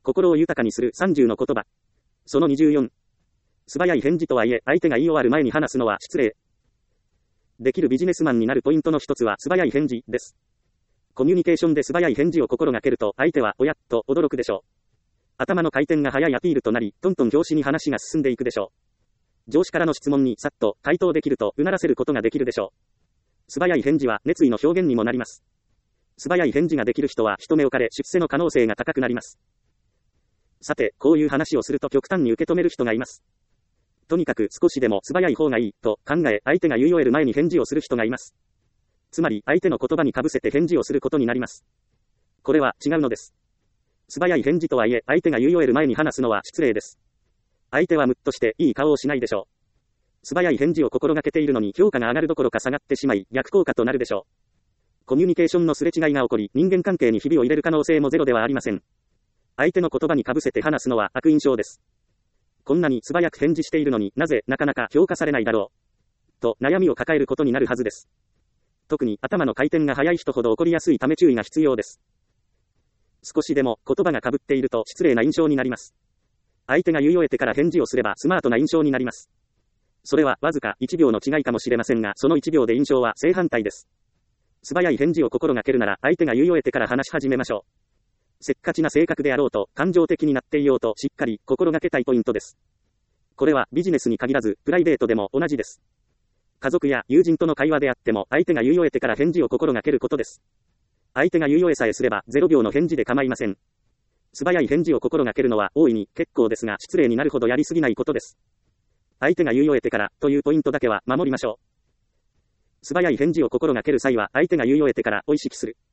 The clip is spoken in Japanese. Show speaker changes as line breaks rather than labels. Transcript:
心を豊かにする30の言葉。その24。素早い返事とはいえ、相手が言い終わる前に話すのは失礼。できるビジネスマンになるポイントの一つは素早い返事です。コミュニケーションで素早い返事を心がけると、相手は、おや、と驚くでしょう。頭の回転が速いアピールとなり、トントン拍子に話が進んでいくでしょう。上司からの質問にさっと回答できると、うならせることができるでしょう。素早い返事は熱意の表現にもなります。素早い返事ができる人は人目をかれ出世の可能性が高くなります。さて、こういう話をすると極端に受け止める人がいます。とにかく少しでも素早い方がいい、と考え、相手が言い終える前に返事をする人がいます。つまり、相手の言葉に被せて返事をすることになります。これは違うのです。素早い返事とはいえ、相手が言い終える前に話すのは失礼です。相手はムッとしていい顔をしないでしょう。素早い返事を心がけているのに評価が上がるどころか下がってしまい、逆効果となるでしょう。コミュニケーションのすれ違いが起こり、人間関係にひびを入れる可能性もゼロではありません。相手の言葉に被せて話すのは悪印象です。こんなに素早く返事しているのになぜなかなか評価されないだろう。と悩みを抱えることになるはずです。特に頭の回転が速い人ほど起こりやすいため注意が必要です。少しでも言葉が被っていると失礼な印象になります。相手が言い終えてから返事をすればスマートな印象になります。それはわずか1秒の違いかもしれませんが、その1秒で印象は正反対です。素早い返事を心がけるなら相手が言い終えてから話し始めましょう。せっかちな性格であろうと、感情的になっていようと、しっかり心がけたいポイントです。これはビジネスに限らず、プライベートでも同じです。家族や友人との会話であっても、相手が言い終えてから返事を心がけることです。相手が言い終えさえすれば、0秒の返事で構いません。素早い返事を心がけるのは大いに結構ですが、失礼になるほどやりすぎないことです。相手が言い終えてからというポイントだけは守りましょう。素早い返事を心がける際は、相手が言い終えてからを意識する。